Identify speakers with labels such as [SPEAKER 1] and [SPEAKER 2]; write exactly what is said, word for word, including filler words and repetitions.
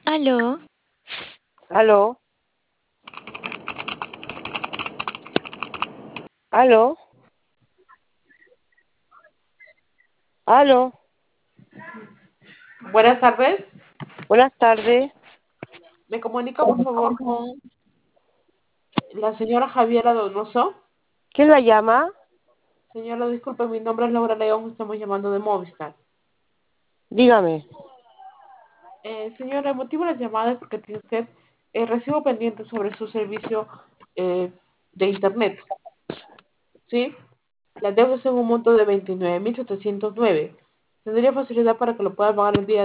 [SPEAKER 1] Aló,
[SPEAKER 2] Aló, aló, aló.
[SPEAKER 3] Buenas tardes.
[SPEAKER 2] Buenas tardes.
[SPEAKER 3] Me comunica por favor con la señora Javiera Donoso.
[SPEAKER 2] ¿Quién la llama?
[SPEAKER 3] Señora, disculpe, mi nombre es Laura León, estamos llamando de Movistar.
[SPEAKER 2] Dígame.
[SPEAKER 3] Eh, señora, el motivo de la llamada es porque tiene usted eh, recibo pendiente sobre su servicio eh, de Internet. ¿Sí? La deuda es en un monto de veintinueve mil setecientos nueve. ¿Tendría facilidad para que lo pueda pagar el día